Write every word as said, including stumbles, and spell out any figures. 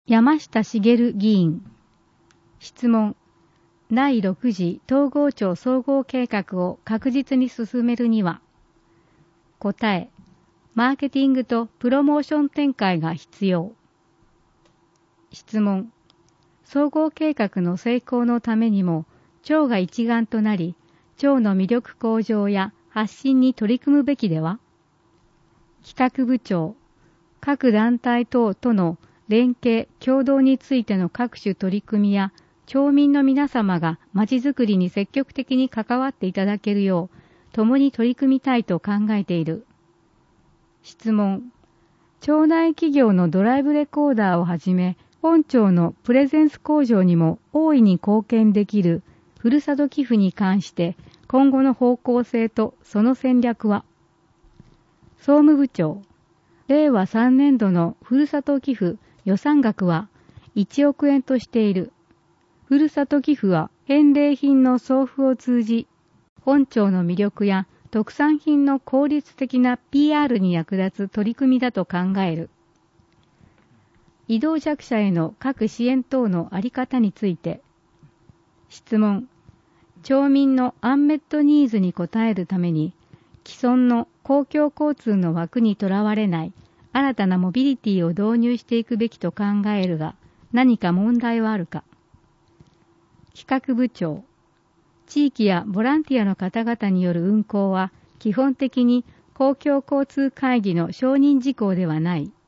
山下茂議員。質問。だいろく次統合庁総合計画を確実に進めるには。答え。マーケティングとプロモーション展開が必要。質問。総合計画の成功のためにも、庁が一丸となり、庁の魅力向上や発信に取り組むべきでは。企画部長。各団体等との連携、協働についての各種取り組みや、町民の皆様がまちづくりに積極的に関わっていただけるよう、共に取り組みたいと考えている。質問。町内企業のドライブレコーダーをはじめ、本庁のプレゼンス向上にも大いに貢献できるふるさと寄付に関して、今後の方向性とその戦略は。総務部長。れいわさんねん度のふるさと寄付予算額はいちおくえんとしている。ふるさと寄付は返礼品の送付を通じ、本庁の魅力や特産品の効率的な ピーアール に役立つ取り組みだと考える。移動弱者への各支援等のあり方について。質問。町民のアンメットニーズに応えるために、既存の公共交通の枠にとらわれない新たなモビリティを導入していくべきと考えるが、何か問題はあるか。企画部長。地域やボランティアの方々による運行は基本的に公共交通会議の承認事項ではない。